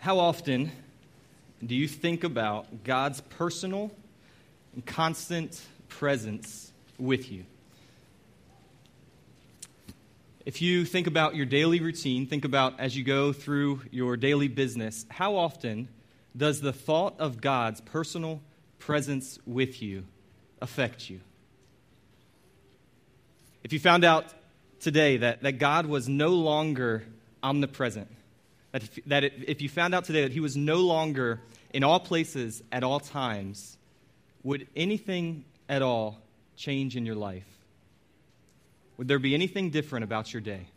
How often do you think about God's personal and constant presence with you? If you think about your daily routine, think about as you go through your daily business, how often does the thought of God's personal presence with you affect you? If you found out today that God was no longer omnipresent, if you found out today that he was no longer in all places at all times, would anything at all change in your life? Would there be anything different about your day?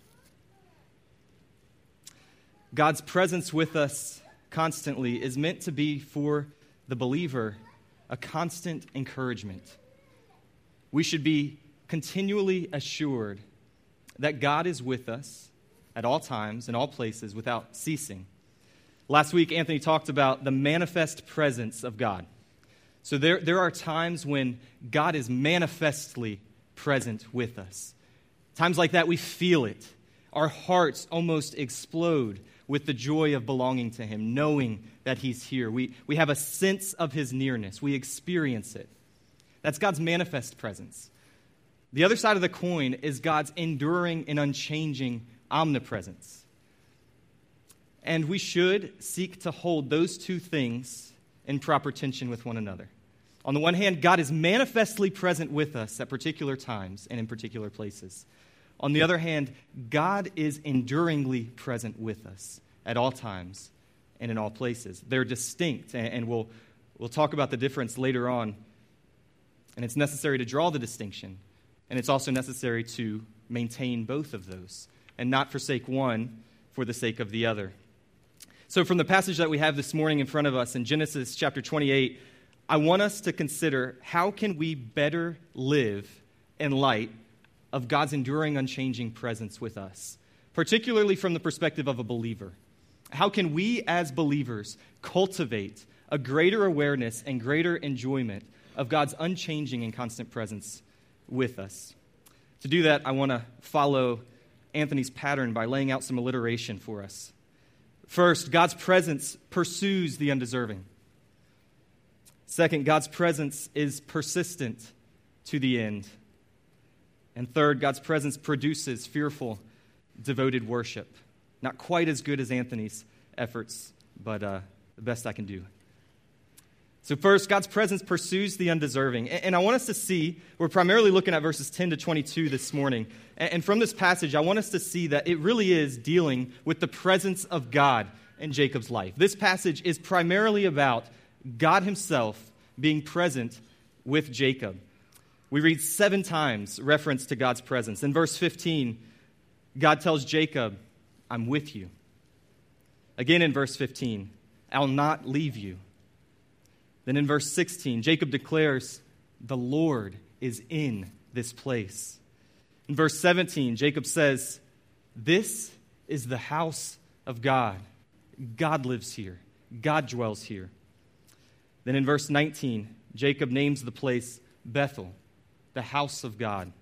God's presence with us constantly is meant to be for the believer a constant encouragement. We should be continually assured that God is with us at all times, in all places, without ceasing. Last week, Anthony talked about the manifest presence of God. So there are times when God is manifestly present with us. Times like that, we feel it. Our hearts almost explode with the joy of belonging to him, knowing that he's here. We have a sense of his nearness. We experience it. That's God's manifest presence. The other side of the coin is God's enduring and unchanging omnipresence. And we should seek to hold those two things in proper tension with one another. On the one hand, God is manifestly present with us at particular times and in particular places. On the other hand, God is enduringly present with us at all times and in all places. They're distinct, and we'll talk about the difference later on. And it's necessary to draw the distinction, and it's also necessary to maintain both of those and not forsake one for the sake of the other. So from the passage that we have this morning in front of us in Genesis chapter 28, I want us to consider how can we better live in light of God's enduring, unchanging presence with us, particularly from the perspective of a believer. How can we as believers cultivate a greater awareness and greater enjoyment of God's unchanging and constant presence with us? To do that, I want to follow Anthony's pattern by laying out some alliteration for us. First, God's presence pursues the undeserving. Second, God's presence is persistent to the end. And third, God's presence produces fearful, devoted worship. Not quite as good as Anthony's efforts, but the best I can do. So first, God's presence pursues the undeserving. And I want us to see, we're primarily looking at verses 10 to 22 this morning. And from this passage, I want us to see that it really is dealing with the presence of God in Jacob's life. This passage is primarily about God himself being present with Jacob. We read 7 times reference to God's presence. In verse 15, God tells Jacob, I'm with you. Again in verse 15, I'll not leave you. Then in verse 16, Jacob declares, the Lord is in this place. In verse 17, Jacob says, this is the house of God. God lives here. God dwells here. Then in verse 19, Jacob names the place Bethel, the house of God.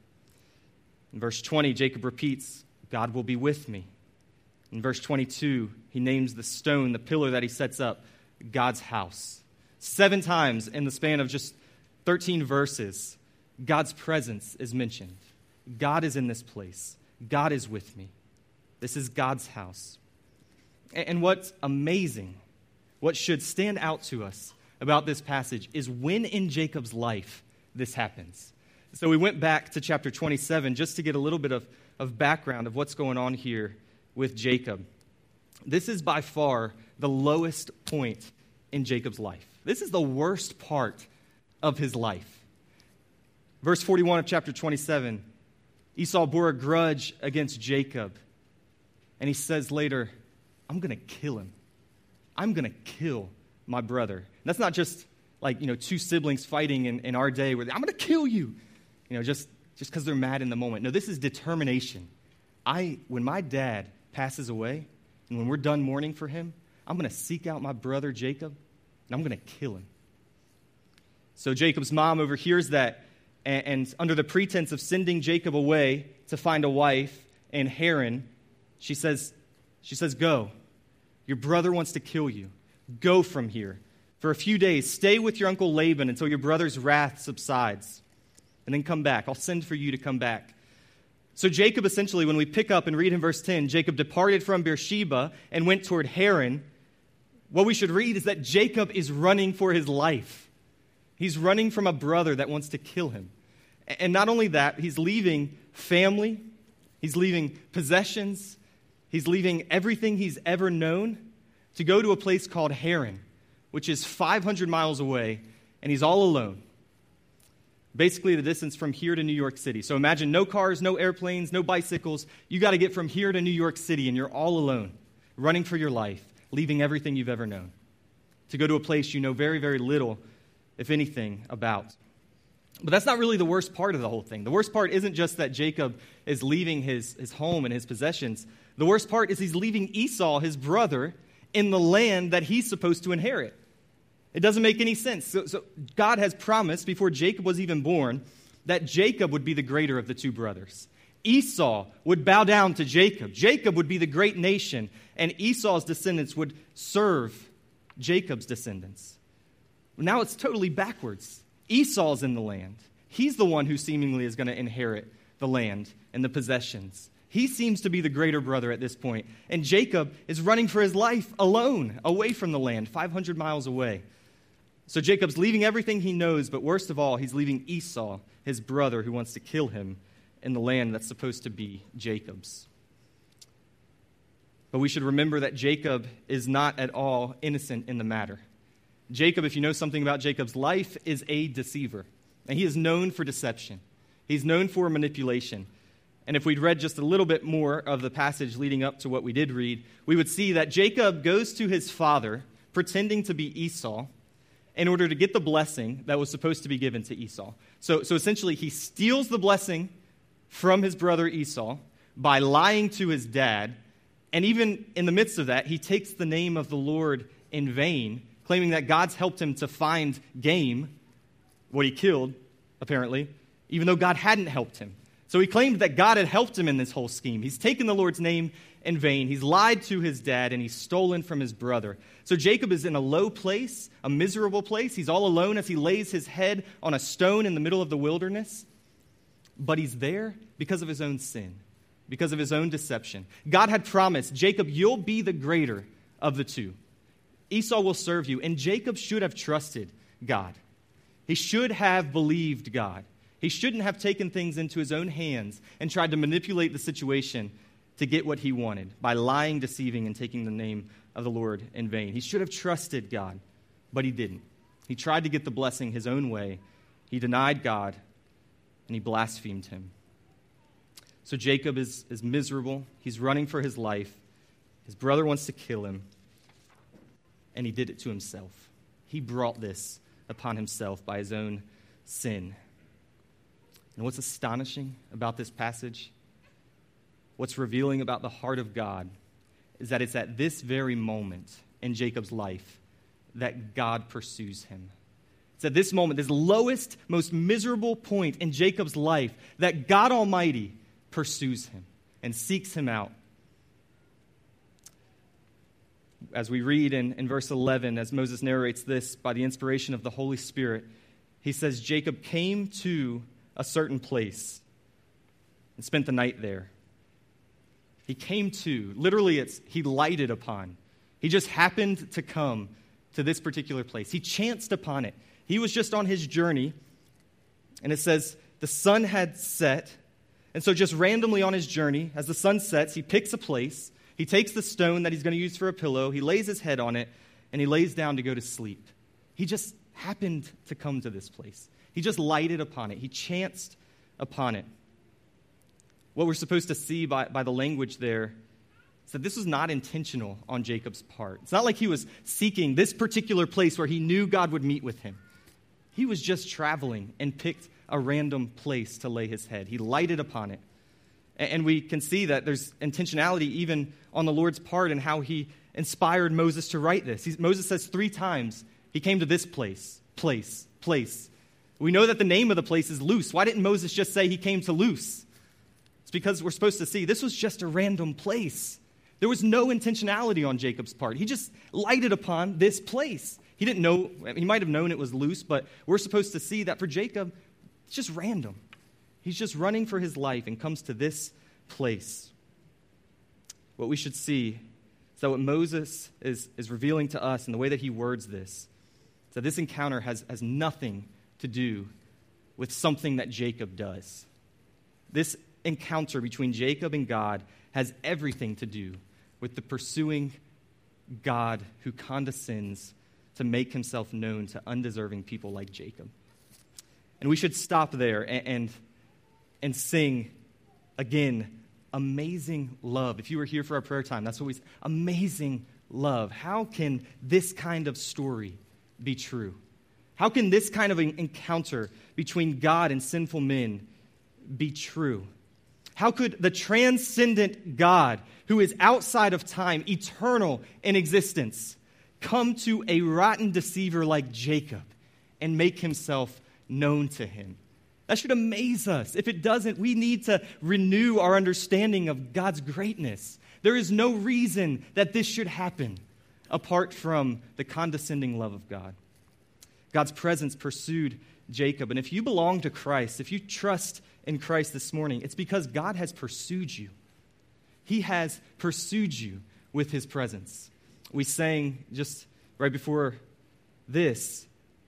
In verse 20, Jacob repeats, God will be with me. In verse 22, he names the stone, the pillar that he sets up, God's house. 7 times in the span of just 13 verses, God's presence is mentioned. God is in this place. God is with me. This is God's house. And what's amazing, what should stand out to us about this passage is when in Jacob's life this happens. So we went back to chapter 27 just to get a little bit of background of what's going on here with Jacob. This is by far the lowest point in Jacob's life. This is the worst part of his life. Verse 41 of chapter 27, Esau bore a grudge against Jacob. And he says later, I'm going to kill him. I'm going to kill my brother. And that's not just like, 2 siblings fighting in our day where I'm going to kill you, just because they're mad in the moment. No, this is determination. When my dad passes away and when we're done mourning for him, I'm going to seek out my brother Jacob and I'm going to kill him. So Jacob's mom overhears that, and under the pretense of sending Jacob away to find a wife in Haran, she says, go. Your brother wants to kill you. Go from here. For a few days, stay with your uncle Laban until your brother's wrath subsides. And then come back. I'll send for you to come back. So Jacob essentially, when we pick up and read in verse 10, Jacob departed from Beersheba and went toward Haran. What we should read is that Jacob is running for his life. He's running from a brother that wants to kill him. And not only that, he's leaving family. He's leaving possessions. He's leaving everything he's ever known to go to a place called Haran, which is 500 miles away, and he's all alone. Basically, the distance from here to New York City. So imagine no cars, no airplanes, no bicycles. You got to get from here to New York City, and you're all alone, running for your life, leaving everything you've ever known, to go to a place you know very, very little, if anything, about. But that's not really the worst part of the whole thing. The worst part isn't just that Jacob is leaving his home and his possessions. The worst part is he's leaving Esau, his brother, in the land that he's supposed to inherit. It doesn't make any sense. So God has promised before Jacob was even born that Jacob would be the greater of the two brothers. Esau would bow down to Jacob. Jacob would be the great nation, and Esau's descendants would serve Jacob's descendants. Now it's totally backwards. Esau's in the land. He's the one who seemingly is going to inherit the land and the possessions. He seems to be the greater brother at this point. And Jacob is running for his life alone, away from the land, 500 miles away. So Jacob's leaving everything he knows, but worst of all, he's leaving Esau, his brother, who wants to kill him in the land that's supposed to be Jacob's. But we should remember that Jacob is not at all innocent in the matter. Jacob, if you know something about Jacob's life, is a deceiver. And he is known for deception. He's known for manipulation. And if we'd read just a little bit more of the passage leading up to what we did read, we would see that Jacob goes to his father, pretending to be Esau, in order to get the blessing that was supposed to be given to Esau. So essentially, he steals the blessing from his brother Esau by lying to his dad. And even in the midst of that, he takes the name of the Lord in vain, claiming that God's helped him to find game, what he killed, apparently, even though God hadn't helped him. So he claimed that God had helped him in this whole scheme. He's taken the Lord's name in vain. He's lied to his dad, and he's stolen from his brother. So Jacob is in a low place, a miserable place. He's all alone as he lays his head on a stone in the middle of the wilderness. But he's there because of his own sin, because of his own deception. God had promised, Jacob, you'll be the greater of the two. Esau will serve you. And Jacob should have trusted God. He should have believed God. He shouldn't have taken things into his own hands and tried to manipulate the situation to get what he wanted by lying, deceiving, and taking the name of the Lord in vain. He should have trusted God, but he didn't. He tried to get the blessing his own way. He denied God, and he blasphemed him. So Jacob is miserable. He's running for his life. His brother wants to kill him, and he did it to himself. He brought this upon himself by his own sin. And what's astonishing about this passage, what's revealing about the heart of God, is that it's at this very moment in Jacob's life that God pursues him. It's at this moment, this lowest, most miserable point in Jacob's life, that God Almighty pursues him and seeks him out. As we read in verse 11, as Moses narrates this by the inspiration of the Holy Spirit, he says, Jacob came to a certain place and spent the night there. He came to, literally he lighted upon. He just happened to come to this particular place. He chanced upon it. He was just on his journey, and it says the sun had set, and so just randomly on his journey, as the sun sets, he picks a place, he takes the stone that he's going to use for a pillow, he lays his head on it, and he lays down to go to sleep. He just happened to come to this place. He just lighted upon it. He chanced upon it. What we're supposed to see by the language there is that this was not intentional on Jacob's part. It's not like he was seeking this particular place where he knew God would meet with him. He was just traveling and picked a random place to lay his head. He lighted upon it. And we can see that there's intentionality even on the Lord's part in how he inspired Moses to write this. Moses says 3 times he came to this place. We know that the name of the place is Luz. Why didn't Moses just say he came to Luz? It's because we're supposed to see this was just a random place. There was no intentionality on Jacob's part. He just lighted upon this place. He didn't know, he might have known it was loose, but we're supposed to see that for Jacob, it's just random. He's just running for his life and comes to this place. What we should see is that what Moses is revealing to us in the way that he words this, is that this encounter has nothing to do with something that Jacob does. This encounter between Jacob and God has everything to do with the pursuing God who condescends to make himself known to undeserving people like Jacob. And we should stop there and sing again, amazing love. If you were here for our prayer time, that's what we say, amazing love. How can this kind of story be true? How can this kind of an encounter between God and sinful men be true? How could the transcendent God, who is outside of time, eternal in existence, come to a rotten deceiver like Jacob and make himself known to him? That should amaze us. If it doesn't, we need to renew our understanding of God's greatness. There is no reason that this should happen apart from the condescending love of God. God's presence pursued Jacob. And if you belong to Christ, if you trust in Christ this morning, it's because God has pursued you. He has pursued you with his presence. We sang just right before this,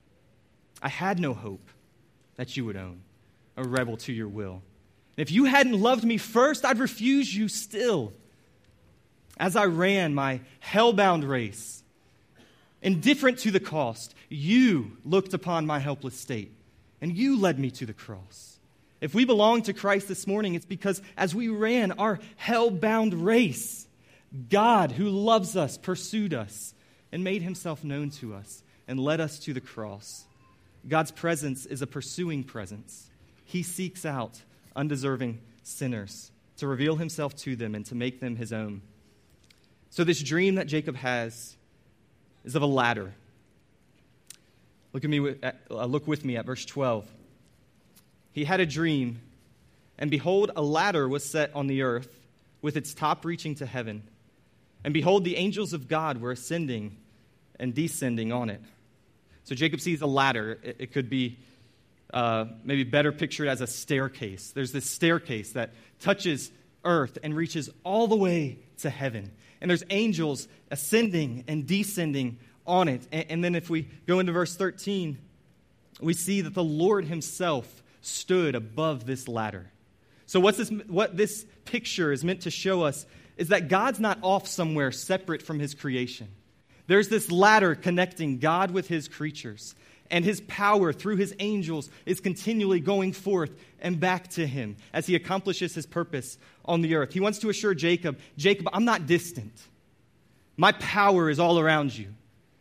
I had no hope that you would own, a rebel to your will. And if you hadn't loved me first, I'd refuse you still. As I ran my hell-bound race, indifferent to the cost, you looked upon my helpless state, and you led me to the cross. If we belong to Christ this morning, it's because as we ran our hell-bound race, God, who loves us, pursued us and made himself known to us and led us to the cross. God's presence is a pursuing presence. He seeks out undeserving sinners to reveal himself to them and to make them his own. So this dream that Jacob has is of a ladder. Look with me at verse 12. He had a dream, and behold, a ladder was set on the earth with its top reaching to heaven. And behold, the angels of God were ascending and descending on it. So Jacob sees a ladder. It could be maybe better pictured as a staircase. There's this staircase that touches earth and reaches all the way to heaven. And there's angels ascending and descending on it. And then if we go into verse 13, we see that the Lord himself stood above this ladder. So what this picture is meant to show us is that God's not off somewhere separate from his creation. There's this ladder connecting God with his creatures, and his power through his angels is continually going forth and back to him as he accomplishes his purpose on the earth. He wants to assure Jacob, I'm not distant. My power is all around you.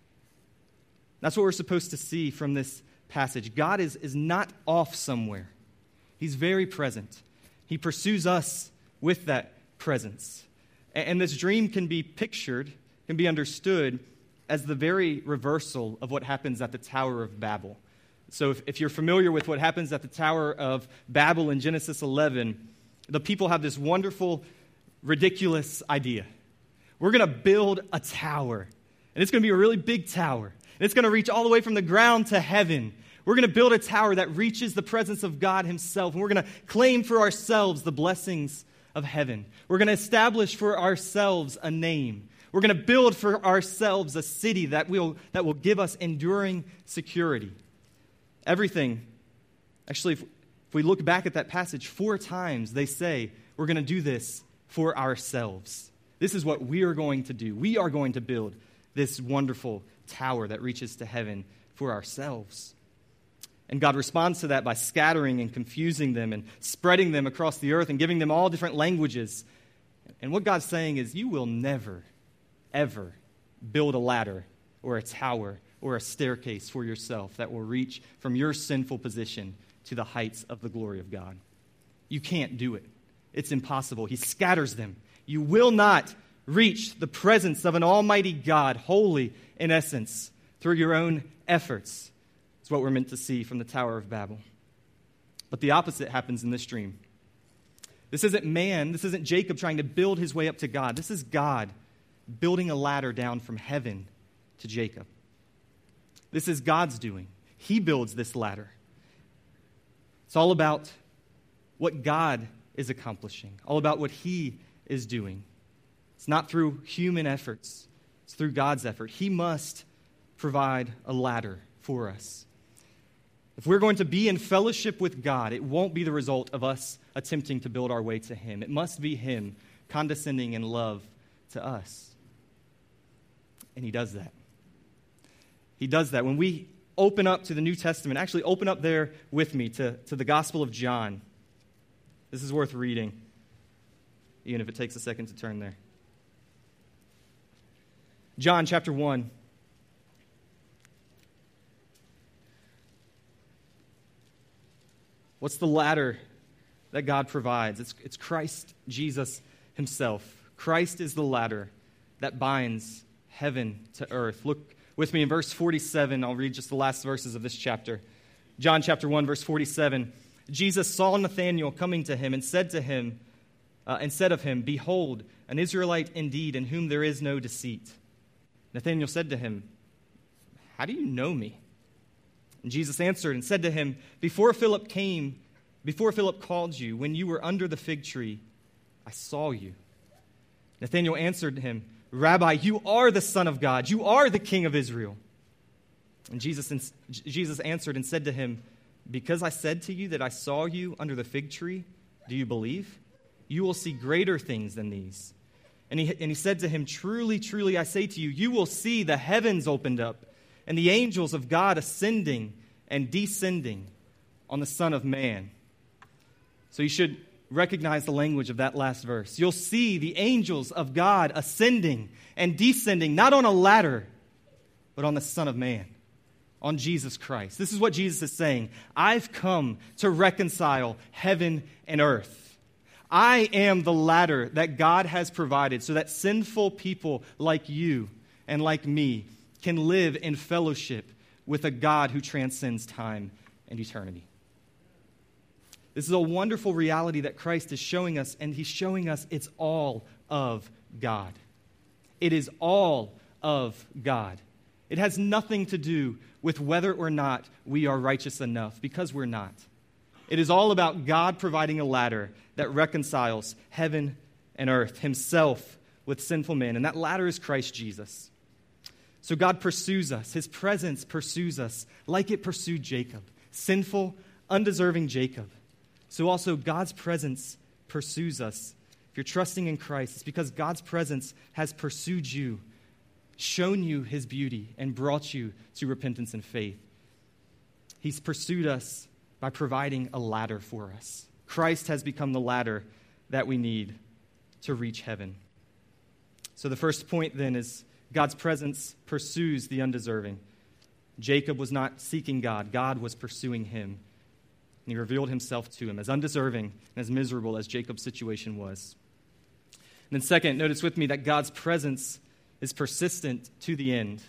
That's what we're supposed to see from this passage. God is not off somewhere. He's very present. He pursues us with that presence. And this dream can be pictured, can be understood as the very reversal of what happens at the Tower of Babel. So if you're familiar with what happens at the Tower of Babel in Genesis 11, the people have this wonderful, ridiculous idea. We're going to build a tower, and it's going to be a really big tower, and it's going to reach all the way from the ground to heaven. We're going to build a tower that reaches the presence of God himself, and we're going to claim for ourselves the blessings of heaven. We're going to establish for ourselves a name. We're going to build for ourselves a city that will give us enduring security. Everything, actually, if we look back at that passage, 4 times they say, we're going to do this for ourselves. This is what we are going to do. We are going to build this wonderful tower that reaches to heaven for ourselves. And God responds to that by scattering and confusing them and spreading them across the earth and giving them all different languages. And what God's saying is, you will never, ever build a ladder or a tower or a staircase for yourself that will reach from your sinful position to the heights of the glory of God. You can't do it. It's impossible. He scatters them. You will not reach the presence of an almighty God, holy in essence, through your own efforts. It's what we're meant to see from the Tower of Babel. But the opposite happens in this dream. This isn't man. This isn't Jacob trying to build his way up to God. This is God building a ladder down from heaven to Jacob. This is God's doing. He builds this ladder. It's all about what God is accomplishing, all about what He is doing. It's not through human efforts. It's through God's effort. He must provide a ladder for us. If we're going to be in fellowship with God, it won't be the result of us attempting to build our way to Him. It must be Him condescending in love to us. And He does that. He does that. When we open up to the New Testament, actually open up there with me to the Gospel of John. This is worth reading, even if it takes a second to turn there. John chapter 1. What's the ladder that God provides? It's Christ Jesus Himself. Christ is the ladder that binds heaven to earth. Look with me in verse 47. I'll read just the last verses of this chapter. John chapter 1, verse 47. Jesus saw Nathanael coming to him and said of him, "Behold, an Israelite indeed, in whom there is no deceit." Nathanael said to him, "How do you know me?" And Jesus answered and said to him, Before Philip called you, when you were under the fig tree, I saw you." Nathanael answered him, "Rabbi, you are the Son of God. You are the King of Israel." And Jesus answered and said to him, "Because I said to you that I saw you under the fig tree, do you believe? You will see greater things than these." And he said to him, "Truly, truly, I say to you, you will see the heavens opened up and the angels of God ascending and descending on the Son of Man." So you should recognize the language of that last verse. You'll see the angels of God ascending and descending, not on a ladder, but on the Son of Man, on Jesus Christ. This is what Jesus is saying. I've come to reconcile heaven and earth. I am the ladder that God has provided so that sinful people like you and like me can live in fellowship with a God who transcends time and eternity. This is a wonderful reality that Christ is showing us, and He's showing us it's all of God. It is all of God. It has nothing to do with whether or not we are righteous enough, because we're not. It is all about God providing a ladder that reconciles heaven and earth, Himself with sinful men, and that ladder is Christ Jesus. So God pursues us. His presence pursues us like it pursued Jacob, sinful, undeserving Jacob. So also God's presence pursues us. If you're trusting in Christ, it's because God's presence has pursued you, shown you His beauty, and brought you to repentance and faith. He's pursued us by providing a ladder for us. Christ has become the ladder that we need to reach heaven. So the first point then is God's presence pursues the undeserving. Jacob was not seeking God. God was pursuing him. And He revealed Himself to him as undeserving and as miserable as Jacob's situation was. And then second, notice with me that God's presence is persistent to the end.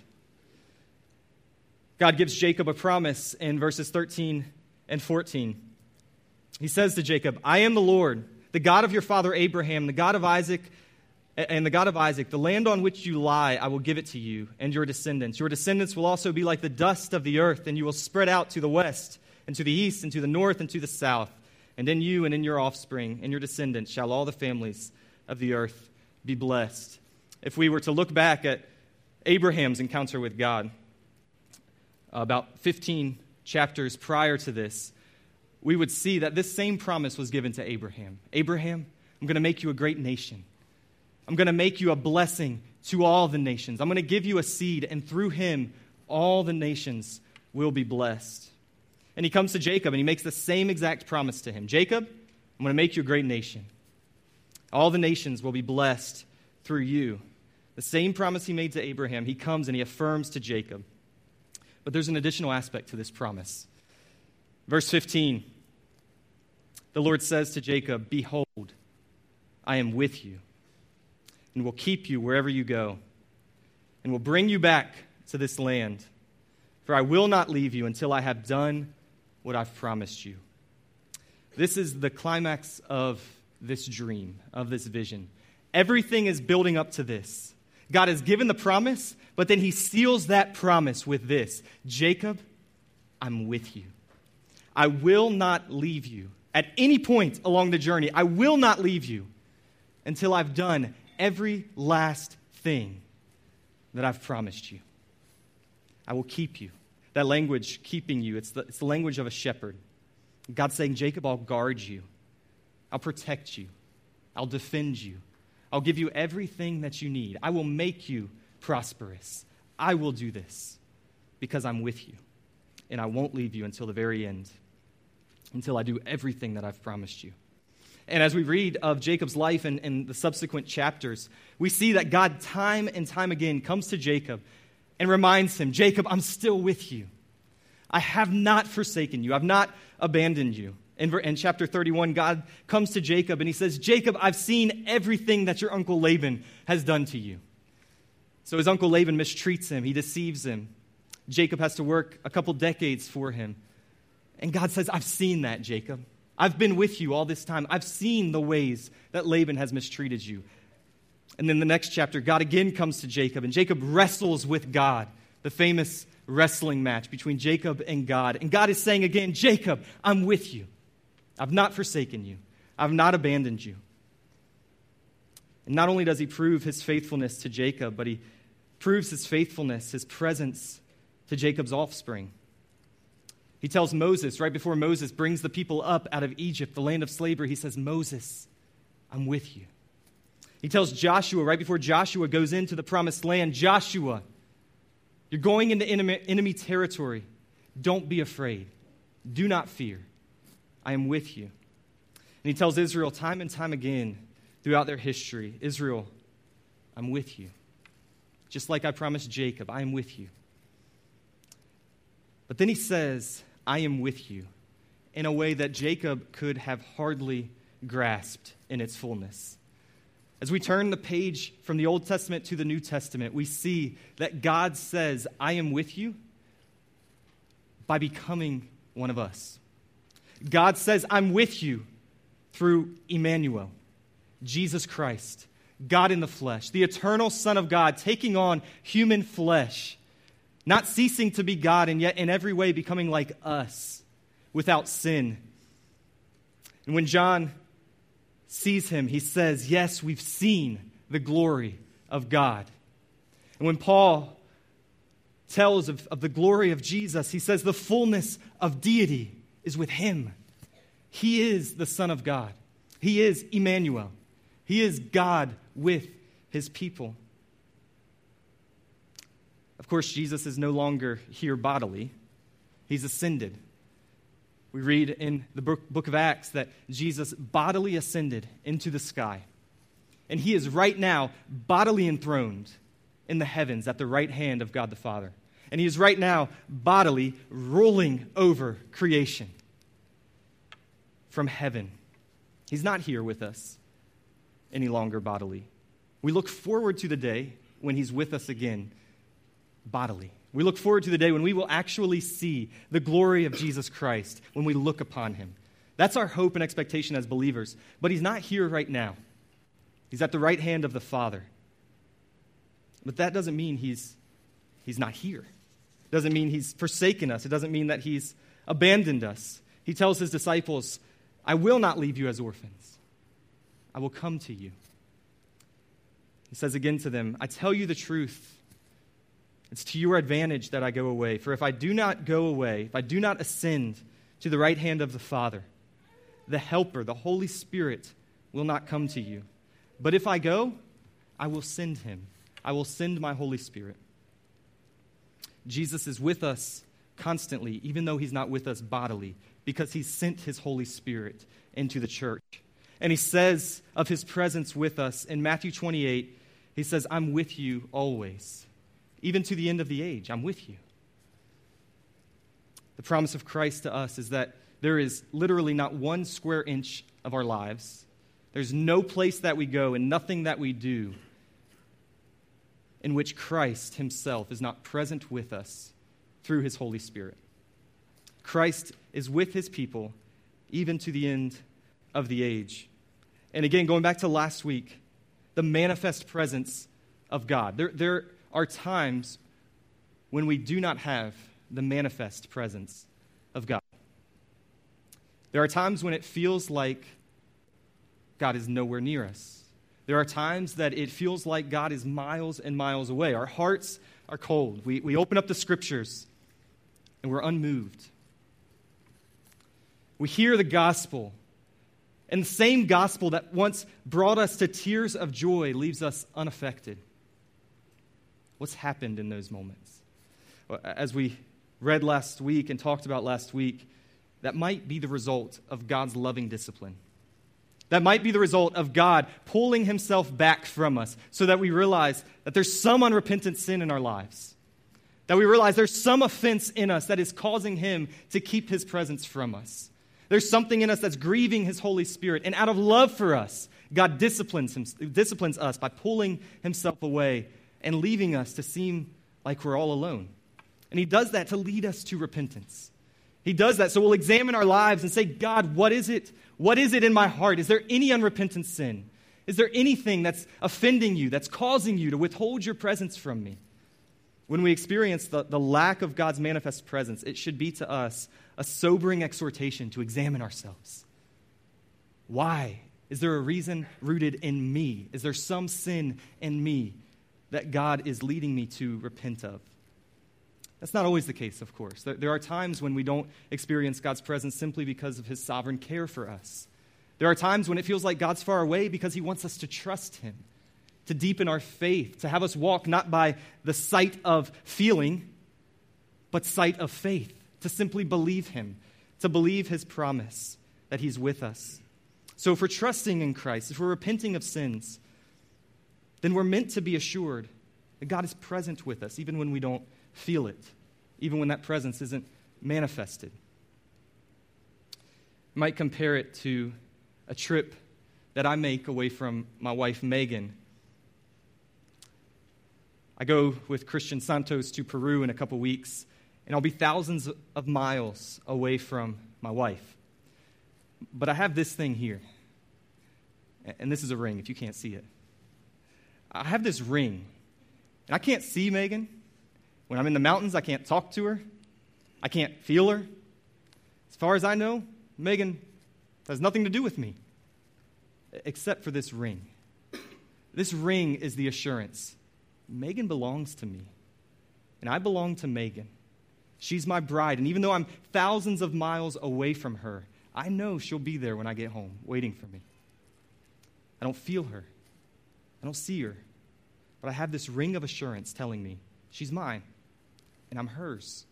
God gives Jacob a promise in verses 13 and 14. He says to Jacob, "I am the Lord, the God of your father Abraham, the God of Isaac, the land on which you lie, I will give it to you and your descendants. Your descendants will also be like the dust of the earth, and you will spread out to the west and to the east and to the north and to the south. And in you and in your offspring and your descendants shall all the families of the earth be blessed." If we were to look back at Abraham's encounter with God, about 15 chapters prior to this, we would see that this same promise was given to Abraham. Abraham, I'm going to make you a great nation. I'm going to make you a blessing to all the nations. I'm going to give you a seed, and through him, all the nations will be blessed. And he comes to Jacob, and he makes the same exact promise to him. Jacob, I'm going to make you a great nation. All the nations will be blessed through you. The same promise he made to Abraham, he comes and he affirms to Jacob. But there's an additional aspect to this promise. Verse 15, the Lord says to Jacob, "Behold, I am with you, and will keep you wherever you go, and will bring you back to this land. For I will not leave you until I have done what I've promised you." This is the climax of this dream, of this vision. Everything is building up to this. God has given the promise, but then he seals that promise with this: Jacob, I'm with you. I will not leave you. At any point along the journey, I will not leave you until I've done every last thing that I've promised you. I will keep you. That language, keeping you, it's the language of a shepherd. God's saying, Jacob, I'll guard you. I'll protect you. I'll defend you. I'll give you everything that you need. I will make you prosperous. I will do this because I'm with you. And I won't leave you until the very end, until I do everything that I've promised you. And as we read of Jacob's life and the subsequent chapters, we see that God time and time again comes to Jacob and reminds him, Jacob, I'm still with you. I have not forsaken you. I've not abandoned you. In chapter 31, God comes to Jacob and he says, Jacob, I've seen everything that your uncle Laban has done to you. So his uncle Laban mistreats him. He deceives him. Jacob has to work a couple decades for him. And God says, I've seen that, Jacob. I've been with you all this time. I've seen the ways that Laban has mistreated you. And then the next chapter, God again comes to Jacob, and Jacob wrestles with God, the famous wrestling match between Jacob and God. And God is saying again, Jacob, I'm with you. I've not forsaken you. I've not abandoned you. And not only does he prove his faithfulness to Jacob, but he proves his faithfulness, his presence to Jacob's offspring. He tells Moses, right before Moses brings the people up out of Egypt, the land of slavery, he says, Moses, I'm with you. He tells Joshua, right before Joshua goes into the promised land, Joshua, you're going into enemy territory. Don't be afraid. Do not fear. I am with you. And he tells Israel time and time again throughout their history, Israel, I'm with you. Just like I promised Jacob, I am with you. But then he says, I am with you, in a way that Jacob could have hardly grasped in its fullness. As we turn the page from the Old Testament to the New Testament, we see that God says, I am with you by becoming one of us. God says, I'm with you through Emmanuel, Jesus Christ, God in the flesh, the eternal Son of God, taking on human flesh, not ceasing to be God, and yet in every way becoming like us, without sin. And when John sees him, he says, yes, we've seen the glory of God. And when Paul tells of the glory of Jesus, he says the fullness of deity is with him. He is the Son of God. He is Emmanuel. He is God with his people. Of course, Jesus is no longer here bodily. He's ascended. We read in the book of Acts that Jesus bodily ascended into the sky. And he is right now bodily enthroned in the heavens at the right hand of God the Father. And he is right now bodily ruling over creation from heaven. He's not here with us any longer bodily. We look forward to the day when he's with us again bodily. We look forward to the day when we will actually see the glory of Jesus Christ when we look upon him. That's our hope and expectation as believers. But he's not here right now. He's at the right hand of the Father. But that doesn't mean he's not here. It doesn't mean he's forsaken us. It doesn't mean that he's abandoned us. He tells his disciples, I will not leave you as orphans. I will come to you. He says again to them, I tell you the truth. It's to your advantage that I go away. For if I do not go away, if I do not ascend to the right hand of the Father, the Helper, the Holy Spirit, will not come to you. But if I go, I will send him. I will send my Holy Spirit. Jesus is with us constantly, even though he's not with us bodily, because he sent his Holy Spirit into the church. And he says of his presence with us in Matthew 28, he says, I'm with you always. Even to the end of the age, I'm with you. The promise of Christ to us is that there is literally not one square inch of our lives. There's no place that we go and nothing that we do in which Christ himself is not present with us through his Holy Spirit. Christ is with his people even to the end of the age. And again, going back to last week, the manifest presence of God. There are times when we do not have the manifest presence of God. There are times when it feels like God is nowhere near us. There are times that it feels like God is miles and miles away. Our hearts are cold. We open up the Scriptures and we're unmoved. We hear the gospel, and the same gospel that once brought us to tears of joy leaves us unaffected. What's happened in those moments? As we read last week and talked about last week, that might be the result of God's loving discipline. That might be the result of God pulling himself back from us so that we realize that there's some unrepentant sin in our lives. That we realize there's some offense in us that is causing him to keep his presence from us. There's something in us that's grieving his Holy Spirit. And out of love for us, God disciplines us by pulling himself away and leaving us to seem like we're all alone. And he does that to lead us to repentance. He does that so we'll examine our lives and say, God, what is it? What is it in my heart? Is there any unrepentant sin? Is there anything that's offending you, that's causing you to withhold your presence from me? When we experience the lack of God's manifest presence, it should be to us a sobering exhortation to examine ourselves. Why? Is there a reason rooted in me? Is there some sin in me that God is leading me to repent of? That's not always the case, of course. There are times when we don't experience God's presence simply because of his sovereign care for us. There are times when it feels like God's far away because he wants us to trust him, to deepen our faith, to have us walk not by the sight of feeling, but sight of faith, to simply believe him, to believe his promise that he's with us. So if we're trusting in Christ, if we're repenting of sins, then we're meant to be assured that God is present with us, even when we don't feel it, even when that presence isn't manifested. You might compare it to a trip that I make away from my wife, Megan. I go with Christian Santos to Peru in a couple weeks, and I'll be thousands of miles away from my wife. But I have this thing here, and this is a ring if you can't see it. I have this ring, and I can't see Megan. When I'm in the mountains, I can't talk to her. I can't feel her. As far as I know, Megan has nothing to do with me, except for this ring. This ring is the assurance. Megan belongs to me, and I belong to Megan. She's my bride, and even though I'm thousands of miles away from her, I know she'll be there when I get home, waiting for me. I don't feel her. I don't see her, but I have this ring of assurance telling me she's mine, and I'm hers.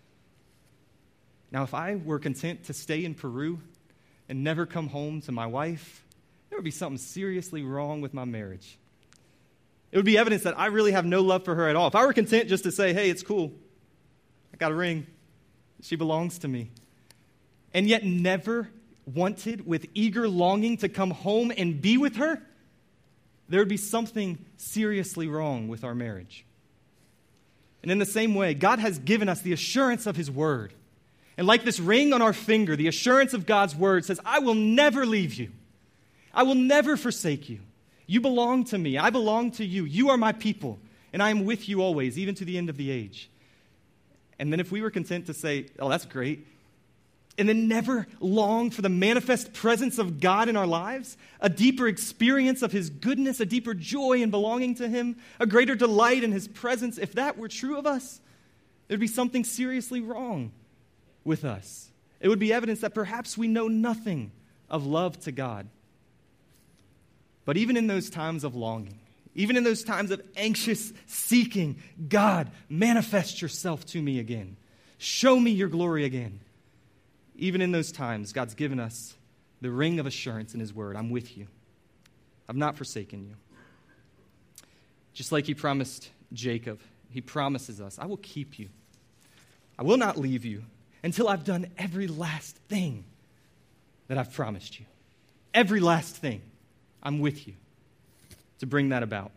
Now, if I were content to stay in Peru and never come home to my wife, there would be something seriously wrong with my marriage. It would be evidence that I really have no love for her at all. If I were content just to say, hey, it's cool, I got a ring, she belongs to me, and yet never wanted with eager longing to come home and be with her, there would be something seriously wrong with our marriage. And in the same way, God has given us the assurance of his word. And like this ring on our finger, the assurance of God's word says, I will never leave you. I will never forsake you. You belong to me. I belong to you. You are my people, and I am with you always, even to the end of the age. And then if we were content to say, oh, that's great, and then never long for the manifest presence of God in our lives, a deeper experience of his goodness, a deeper joy in belonging to him, a greater delight in his presence, if that were true of us, there'd be something seriously wrong with us. It would be evidence that perhaps we know nothing of love to God. But even in those times of longing, even in those times of anxious seeking, God, manifest yourself to me again. Show me your glory again. Even in those times, God's given us the ring of assurance in his word. I'm with you. I've not forsaken you. Just like he promised Jacob, he promises us, I will keep you. I will not leave you until I've done every last thing that I've promised you. Every last thing. I'm with you to bring that about.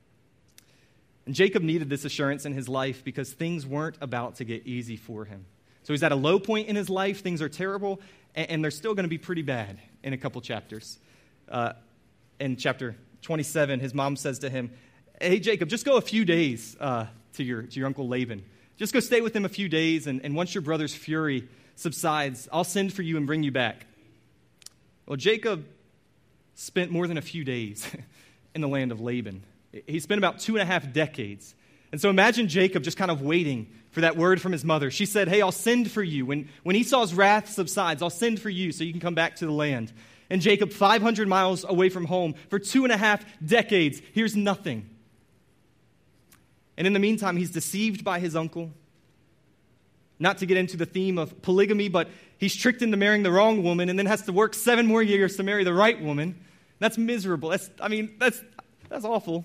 And Jacob needed this assurance in his life because things weren't about to get easy for him. So he's at a low point in his life. Things are terrible, and they're still going to be pretty bad in a couple chapters. in chapter 27, his mom says to him, "Hey, Jacob, just go a few days to your uncle Laban. Just go stay with him a few days, and once your brother's fury subsides, I'll send for you and bring you back." Well, Jacob spent more than a few days in the land of Laban. He spent about 2.5 decades. And so imagine Jacob just kind of waiting for that word from his mother. She said, "Hey, I'll send for you. When Esau's wrath subsides, I'll send for you so you can come back to the land." And Jacob, 500 miles away from home for 2.5 decades, hears nothing. And in the meantime, he's deceived by his uncle. Not to get into the theme of polygamy, but he's tricked into marrying the wrong woman and then has to work 7 more years to marry the right woman. That's miserable. That's awful.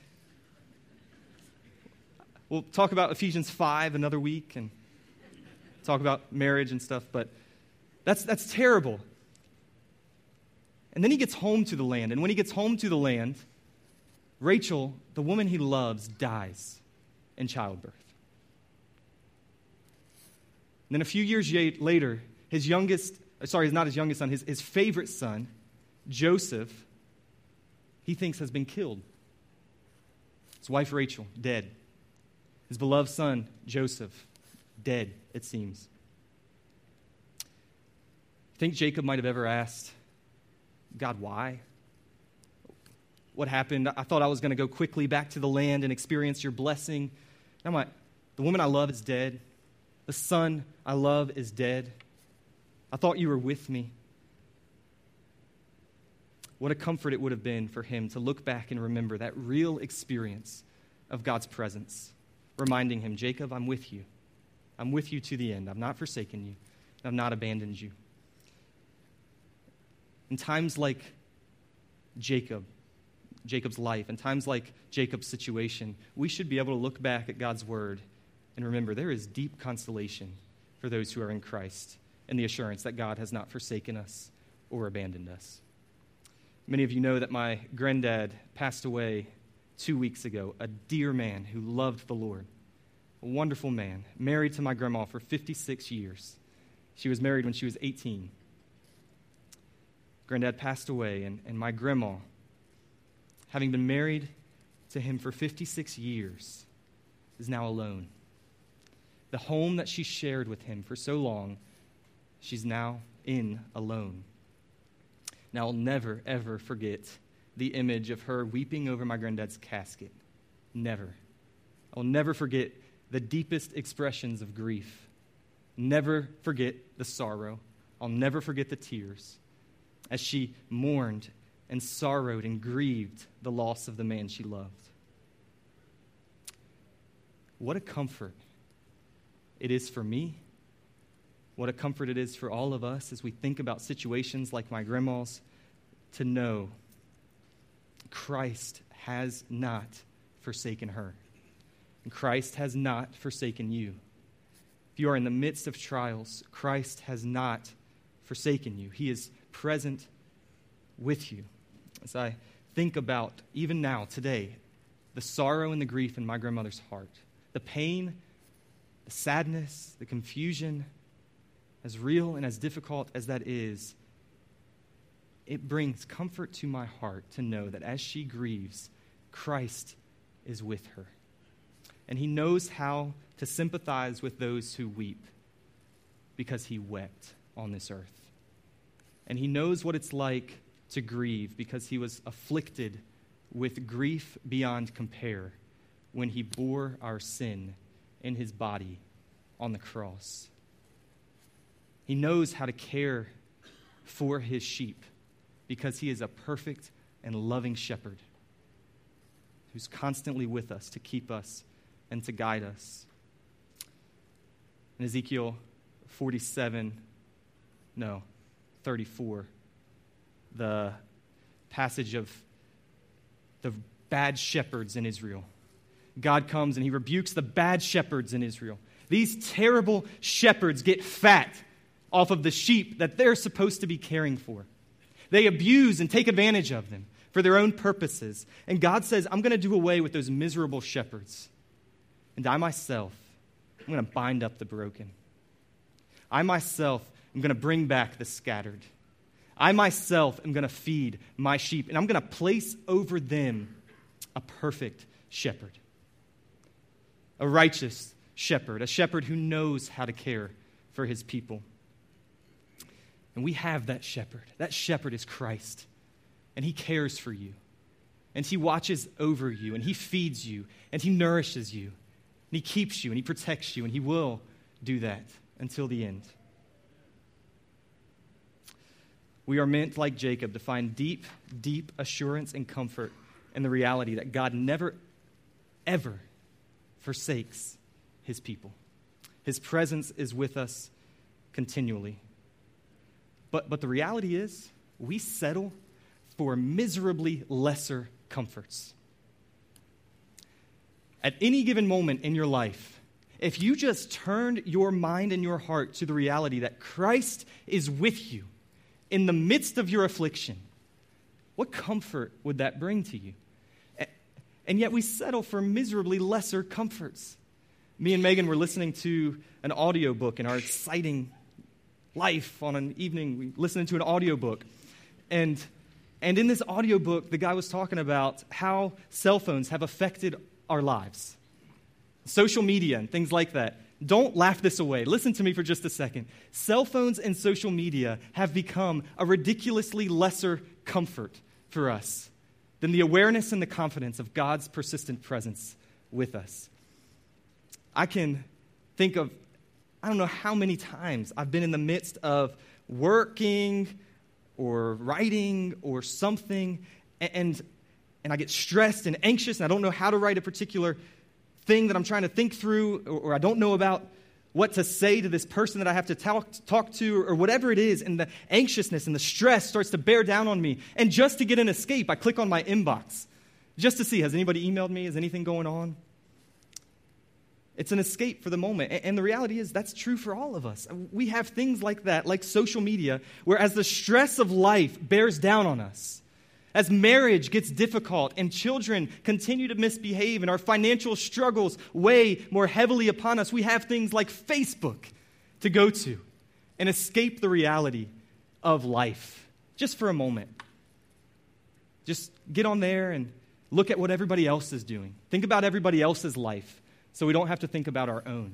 We'll talk about Ephesians 5 another week and talk about marriage and stuff, but that's terrible. And then he gets home to the land, and when he gets home to the land, Rachel, the woman he loves, dies in childbirth. And then a few years later, his favorite son, Joseph, he thinks has been killed. His wife Rachel, dead. His beloved son, Joseph, dead, it seems. Think Jacob might have ever asked, "God, why? What happened? I thought I was going to go quickly back to the land and experience your blessing. Now the woman I love is dead. The son I love is dead. I thought you were with me." What a comfort it would have been for him to look back and remember that real experience of God's presence, reminding him, "Jacob, I'm with you. I'm with you to the end. I've not forsaken you. I've not abandoned you." In times like Jacob's life, in times like Jacob's situation, we should be able to look back at God's word and remember there is deep consolation for those who are in Christ and the assurance that God has not forsaken us or abandoned us. Many of you know that my granddad passed away 2 weeks ago, a dear man who loved the Lord, a wonderful man, married to my grandma for 56 years. She was married when she was 18. Granddad passed away, and my grandma, having been married to him for 56 years, is now alone. The home that she shared with him for so long, she's now in alone. Now, I'll never, ever forget the image of her weeping over my granddad's casket. Never. I'll never forget the deepest expressions of grief. Never forget the sorrow. I'll never forget the tears as she mourned and sorrowed and grieved the loss of the man she loved. What a comfort it is for me. What a comfort it is for all of us as we think about situations like my grandma's, to know Christ has not forsaken her. And Christ has not forsaken you. If you are in the midst of trials, Christ has not forsaken you. He is present with you. As I think about, even now, today, the sorrow and the grief in my grandmother's heart, the pain, the sadness, the confusion, as real and as difficult as that is, it brings comfort to my heart to know that as she grieves, Christ is with her. And he knows how to sympathize with those who weep because he wept on this earth. And he knows what it's like to grieve because he was afflicted with grief beyond compare when he bore our sin in his body on the cross. He knows how to care for his sheep because he is a perfect and loving shepherd who's constantly with us to keep us and to guide us. In Ezekiel 34, the passage of the bad shepherds in Israel. God comes and he rebukes the bad shepherds in Israel. These terrible shepherds get fat off of the sheep that they're supposed to be caring for. They abuse and take advantage of them for their own purposes. And God says, I'm going to do away with those miserable shepherds. And I myself, I'm going to bind up the broken. I myself am going to bring back the scattered. I myself am going to feed my sheep, and I'm going to place over them a perfect shepherd, a righteous shepherd, a shepherd who knows how to care for his people. And we have that shepherd. That shepherd is Christ, and he cares for you, and he watches over you, and he feeds you, and he nourishes you, and he keeps you, and he protects you, and he will do that until the end. We are meant, like Jacob, to find deep, deep assurance and comfort in the reality that God never, ever forsakes his people. His presence is with us continually. But the reality is, we settle for miserably lesser comforts. At any given moment in your life, if you just turned your mind and your heart to the reality that Christ is with you in the midst of your affliction, what comfort would that bring to you? And yet we settle for miserably lesser comforts. Me and Megan were listening to an audiobook in our exciting life on an evening. We listened to an audiobook. And in this audiobook, the guy was talking about how cell phones have affected our lives. Social media and things like that. Don't laugh this away. Listen to me for just a second. Cell phones and social media have become a ridiculously lesser comfort for us than the awareness and the confidence of God's persistent presence with us. I can think of, I don't know how many times I've been in the midst of working or writing or something, and I get stressed and anxious, and I don't know how to write a particular thing that I'm trying to think through, or I don't know about what to say to this person that I have to talk to, or whatever it is, and the anxiousness and the stress starts to bear down on me. And just to get an escape, I click on my inbox just to see, has anybody emailed me? Is anything going on? It's an escape for the moment. And the reality is that's true for all of us. We have things like that, like social media, where as the stress of life bears down on us, as marriage gets difficult and children continue to misbehave and our financial struggles weigh more heavily upon us, we have things like Facebook to go to and escape the reality of life just for a moment. Just get on there and look at what everybody else is doing. Think about everybody else's life so we don't have to think about our own.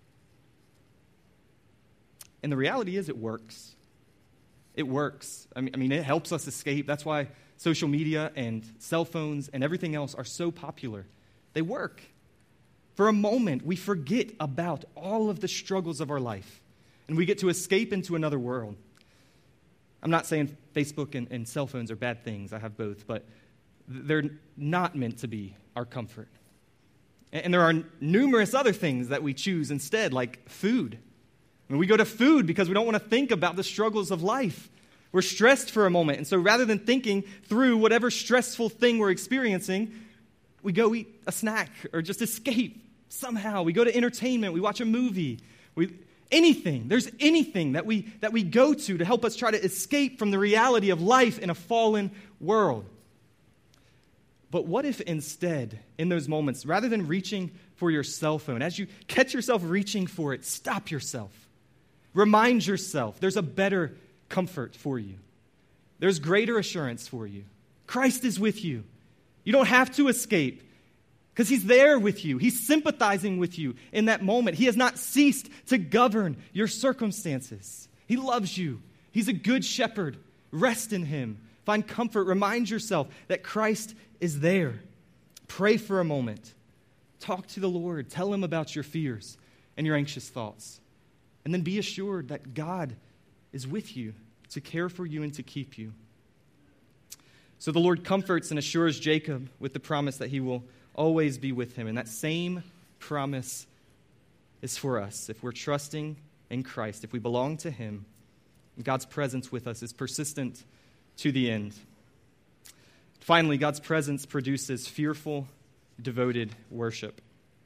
And the reality is it works. It works. I mean, it helps us escape. That's why social media and cell phones and everything else are so popular. They work. For a moment, we forget about all of the struggles of our life, and we get to escape into another world. I'm not saying Facebook and cell phones are bad things. I have both, but they're not meant to be our comfort. And there are numerous other things that we choose instead, like food. I mean, we go to food because we don't want to think about the struggles of life. We're stressed for a moment. And so rather than thinking through whatever stressful thing we're experiencing, we go eat a snack or just escape somehow. We go to entertainment. We watch a movie. Anything. There's anything that we go to help us try to escape from the reality of life in a fallen world. But what if instead, in those moments, rather than reaching for your cell phone, as you catch yourself reaching for it, stop yourself. Remind yourself there's a better comfort for you. There's greater assurance for you. Christ is with you. You don't have to escape because he's there with you. He's sympathizing with you in that moment. He has not ceased to govern your circumstances. He loves you. He's a good shepherd. Rest in him. Find comfort. Remind yourself that Christ is there. Pray for a moment. Talk to the Lord. Tell him about your fears and your anxious thoughts. And then be assured that God is with you to care for you and to keep you. So the Lord comforts and assures Jacob with the promise that he will always be with him. And that same promise is for us. If we're trusting in Christ, if we belong to him, God's presence with us is persistent to the end. Finally, God's presence produces fearful, devoted worship.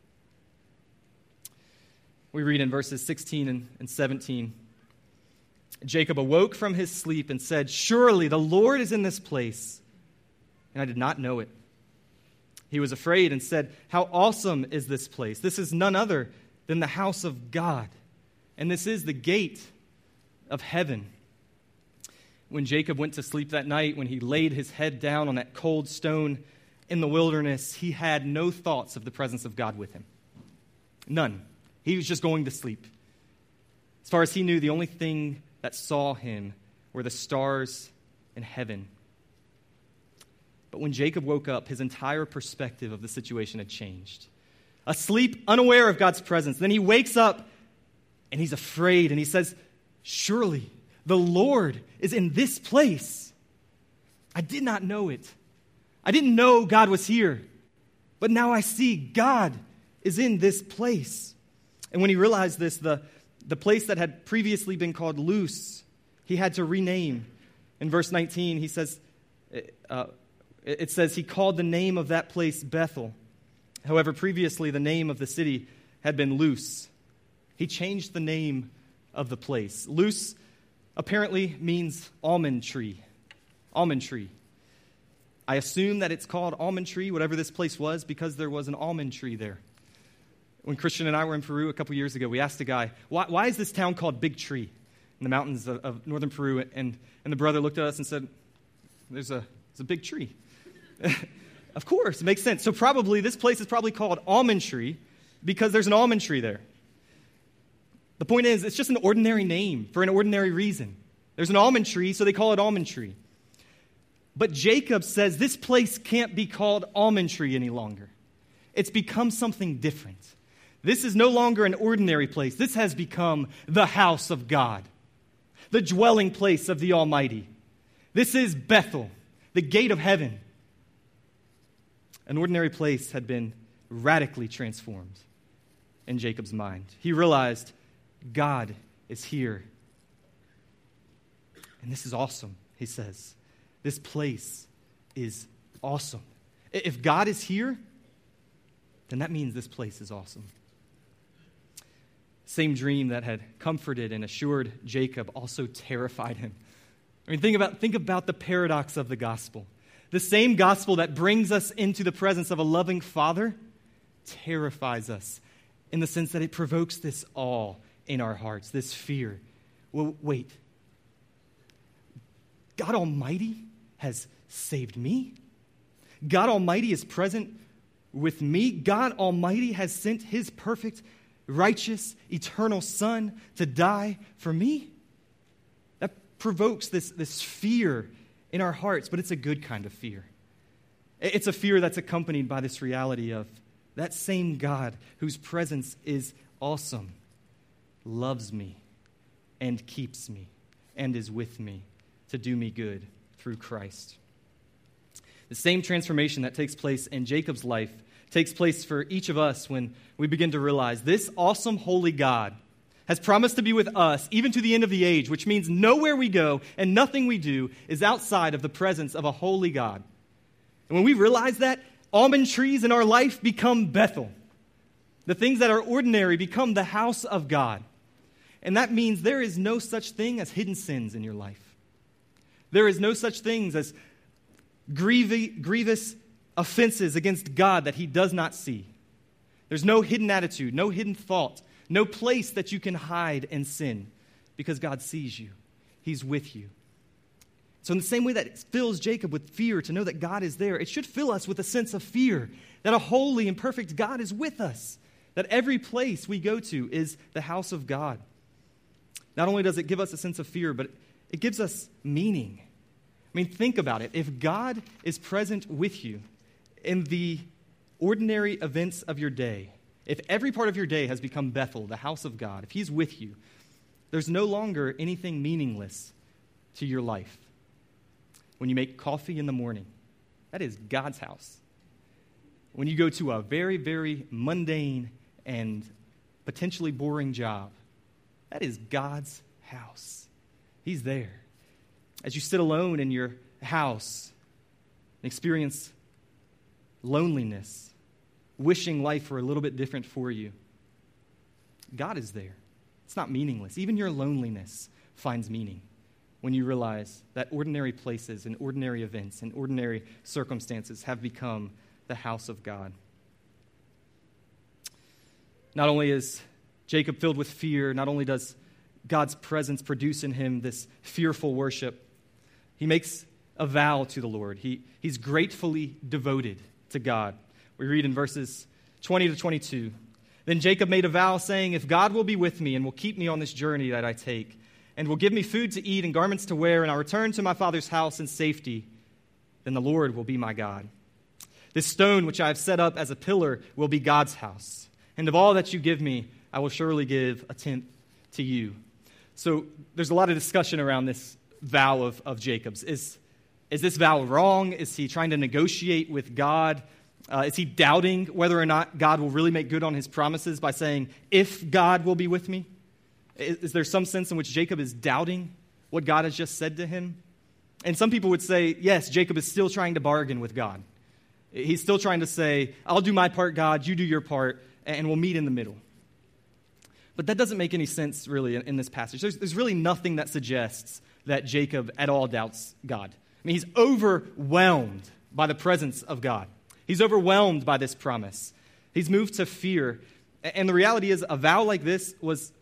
We read in verses 16 and 17, Jacob awoke from his sleep and said, "Surely the Lord is in this place, and I did not know it." He was afraid and said, "How awesome is this place! This is none other than the house of God, and this is the gate of heaven." when Jacob went to sleep that night, when he laid his head down on that cold stone in the wilderness, he had no thoughts of the presence of God with him. None. He was just going to sleep. As far as he knew, the only thing that saw him were the stars in heaven. But when Jacob woke up, his entire perspective of the situation had changed. Asleep, unaware of God's presence. Then he wakes up and he's afraid and he says, "Surely the Lord is in this place. I did not know it. I didn't know God was here. But now I see God is in this place." And when he realized this, the place that had previously been called Luz, he had to rename. In verse 19, he says, it says he called the name of that place Bethel. However, previously the name of the city had been Luz. He changed the name of the place. Luz apparently means almond tree. Almond tree. I assume that it's called almond tree, whatever this place was, because there was an almond tree there. When Christian and I were in Peru a couple years ago, we asked a guy, why is this town called Big Tree in the mountains of northern Peru? And the brother looked at us and said, there's a big tree. Of course, it makes sense. So probably this place is probably called Almond Tree because there's an almond tree there. The point is, it's just an ordinary name for an ordinary reason. There's an almond tree, so they call it Almond Tree. But Jacob says this place can't be called Almond Tree any longer. It's become something different. This is no longer an ordinary place. This has become the house of God, the dwelling place of the Almighty. This is Bethel, the gate of heaven. An ordinary place had been radically transformed in Jacob's mind. He realized God is here. And this is awesome, he says. This place is awesome. If God is here, then that means this place is awesome. Same dream that had comforted and assured Jacob also terrified him. I mean, think about the paradox of the gospel. The same gospel that brings us into the presence of a loving Father terrifies us in the sense that it provokes this awe in our hearts, this fear. Well, wait. God Almighty has saved me? God Almighty is present with me? God Almighty has sent His perfect, righteous, eternal Son to die for me? That provokes this fear in our hearts, but it's a good kind of fear. It's a fear that's accompanied by this reality of that same God whose presence is awesome, loves me and keeps me and is with me to do me good through Christ. The same transformation that takes place in Jacob's life takes place for each of us when we begin to realize this awesome, holy God has promised to be with us even to the end of the age, which means nowhere we go and nothing we do is outside of the presence of a holy God. And when we realize that, almond trees in our life become Bethel. The things that are ordinary become the house of God. And that means there is no such thing as hidden sins in your life. There is no such things as grievous offenses against God that He does not see. There's no hidden attitude, no hidden thought, no place that you can hide and sin because God sees you. He's with you. So in the same way that it fills Jacob with fear to know that God is there, it should fill us with a sense of fear that a holy and perfect God is with us, that every place we go to is the house of God. Not only does it give us a sense of fear, but it gives us meaning. I mean, think about it. If God is present with you in the ordinary events of your day, if every part of your day has become Bethel, the house of God, if He's with you, there's no longer anything meaningless to your life. When you make coffee in the morning, that is God's house. When you go to a very, very mundane and potentially boring job, that is God's house. He's there. As you sit alone in your house and experience loneliness, wishing life were a little bit different for you, God is there. It's not meaningless. Even your loneliness finds meaning when you realize that ordinary places and ordinary events and ordinary circumstances have become the house of God. Not only is Jacob filled with fear, not only does God's presence produce in him this fearful worship, He makes a vow to the Lord. He's gratefully devoted to God. We read in verses 20 to 22, "Then Jacob made a vow, saying, 'If God will be with me and will keep me on this journey that I take, and will give me food to eat and garments to wear, and I return to my father's house in safety, then the Lord will be my God. This stone which I have set up as a pillar will be God's house. And of all that you give me, I will surely give a tenth to you.'" So there's a lot of discussion around this vow of Jacob's. Is this vow wrong? Is he trying to negotiate with God? Is he doubting whether or not God will really make good on his promises by saying, "If God will be with me"? Is there some sense in which Jacob is doubting what God has just said to him? And some people would say, yes, Jacob is still trying to bargain with God. He's still trying to say, "I'll do my part, God, you do your part, and we'll meet in the middle." But that doesn't make any sense, really, in this passage. There's really nothing that suggests that Jacob at all doubts God. I mean, he's overwhelmed by the presence of God. He's overwhelmed by this promise. He's moved to fear. And the reality is, a vow like this was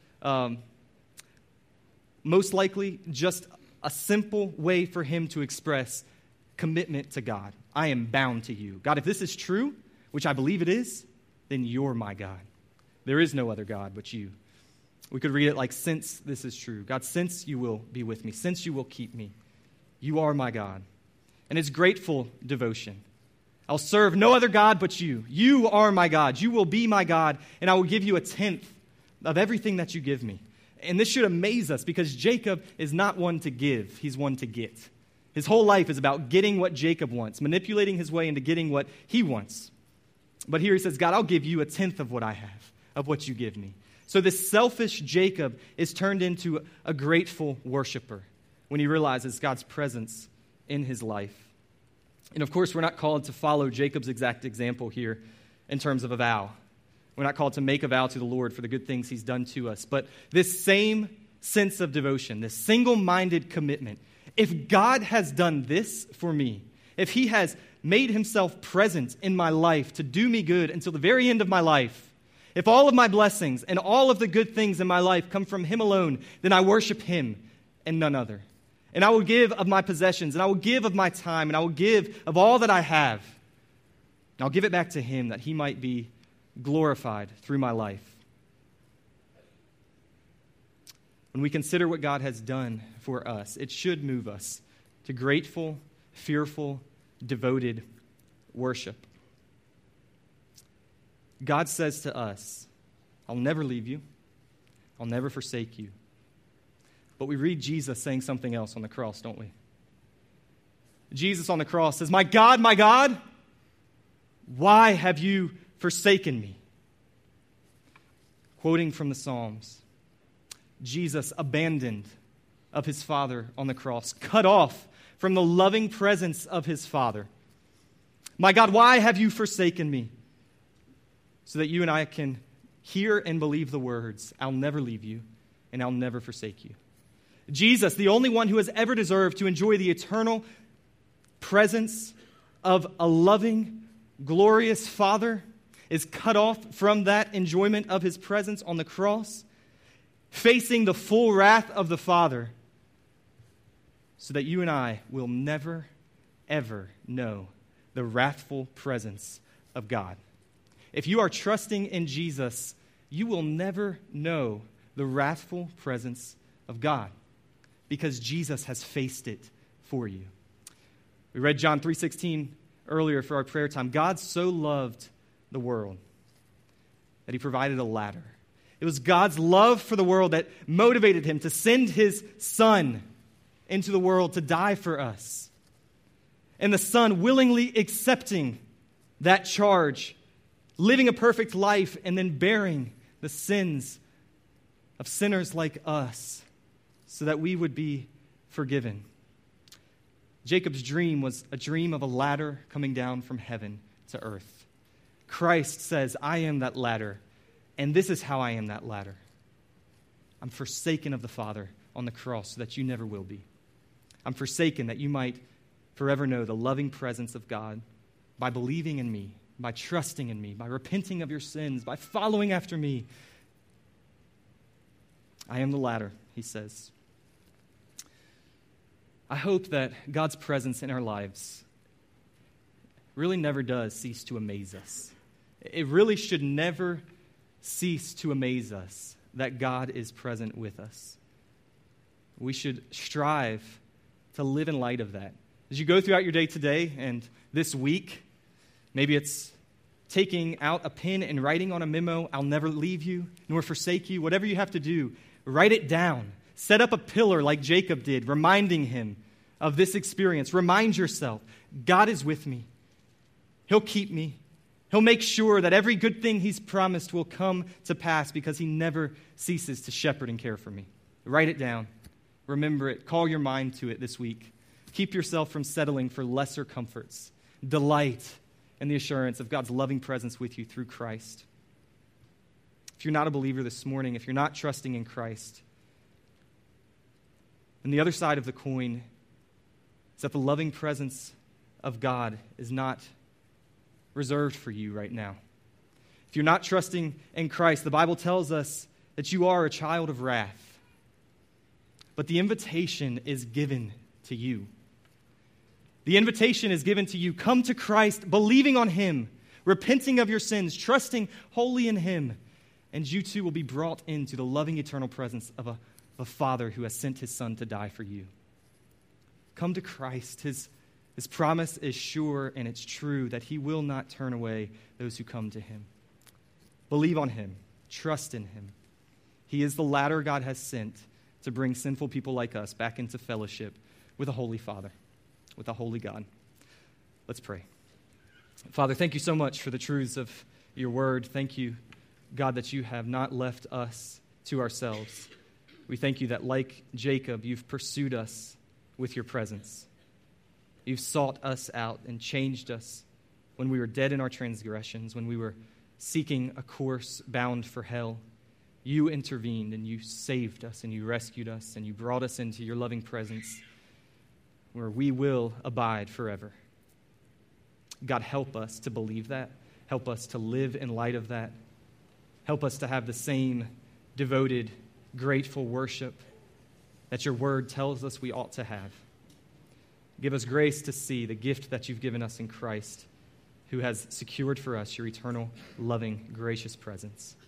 most likely just a simple way for him to express commitment to God. I am bound to you. God, if this is true, which I believe it is, then you're my God. There is no other God but you. We could read it like, since this is true. God, since you will be with me, since you will keep me, you are my God. And it's grateful devotion. I'll serve no other God but you. You are my God. You will be my God, and I will give you a tenth of everything that you give me. And this should amaze us because Jacob is not one to give. He's one to get. His whole life is about getting what Jacob wants, manipulating his way into getting what he wants. But here he says, God, I'll give you a tenth of what I have, of what you give me. So this selfish Jacob is turned into a grateful worshiper when he realizes God's presence in his life. And of course, we're not called to follow Jacob's exact example here in terms of a vow. We're not called to make a vow to the Lord for the good things he's done to us. But this same sense of devotion, this single-minded commitment, if God has done this for me, if he has made himself present in my life to do me good until the very end of my life, if all of my blessings and all of the good things in my life come from him alone, then I worship him and none other. And I will give of my possessions, and I will give of my time, and I will give of all that I have. And I'll give it back to him that he might be glorified through my life. When we consider what God has done for us, it should move us to grateful, fearful, devoted worship. God says to us, I'll never leave you. I'll never forsake you. But we read Jesus saying something else on the cross, don't we? Jesus on the cross says, my God, why have you forsaken me?" Quoting from the Psalms, Jesus abandoned of his Father on the cross, cut off from the loving presence of his Father. "My God, why have you forsaken me?" So that you and I can hear and believe the words, "I'll never leave you and I'll never forsake you." Jesus, the only one who has ever deserved to enjoy the eternal presence of a loving, glorious Father, is cut off from that enjoyment of his presence on the cross, facing the full wrath of the Father, so that you and I will never, ever know the wrathful presence of God. If you are trusting in Jesus, you will never know the wrathful presence of God because Jesus has faced it for you. We read John 3:16 earlier for our prayer time. God so loved the world that he provided a ladder. It was God's love for the world that motivated him to send his Son into the world to die for us. And the Son willingly accepting that charge, living a perfect life, and then bearing the sins of sinners like us so that we would be forgiven. Jacob's dream was a dream of a ladder coming down from heaven to earth. Christ says, I am that ladder, and this is how I am that ladder. I'm forsaken of the Father on the cross so that you never will be. I'm forsaken that you might forever know the loving presence of God by believing in me, by trusting in me, by repenting of your sins, by following after me. I am the ladder, he says. I hope that God's presence in our lives really never does cease to amaze us. It really should never cease to amaze us that God is present with us. We should strive to live in light of that. As you go throughout your day today and this week, maybe it's taking out a pen and writing on a memo, "I'll never leave you nor forsake you." Whatever you have to do, write it down. Set up a pillar like Jacob did, reminding him of this experience. Remind yourself, God is with me. He'll keep me. He'll make sure that every good thing he's promised will come to pass because he never ceases to shepherd and care for me. Write it down. Remember it. Call your mind to it this week. Keep yourself from settling for lesser comforts. Delight in the assurance of God's loving presence with you through Christ. If you're not a believer this morning, if you're not trusting in Christ, then the other side of the coin is that the loving presence of God is not reserved for you right now. If you're not trusting in Christ, the Bible tells us that you are a child of wrath. But the invitation is given to you. The invitation is given to you. Come to Christ, believing on him, repenting of your sins, trusting wholly in him, and you too will be brought into the loving eternal presence of a Father who has sent his Son to die for you. Come to Christ. His promise is sure and it's true that he will not turn away those who come to him. Believe on him. Trust in him. He is the ladder God has sent to bring sinful people like us back into fellowship with a holy Father, with a holy God. Let's pray. Father, thank you so much for the truths of your word. Thank you, God, that you have not left us to ourselves. We thank you that, like Jacob, you've pursued us with your presence. You've sought us out and changed us when we were dead in our transgressions, when we were seeking a course bound for hell. You intervened and you saved us and you rescued us and you brought us into your loving presence where we will abide forever. God, help us to believe that. Help us to live in light of that. Help us to have the same devoted, grateful worship that your word tells us we ought to have. Give us grace to see the gift that you've given us in Christ, who has secured for us your eternal, loving, gracious presence.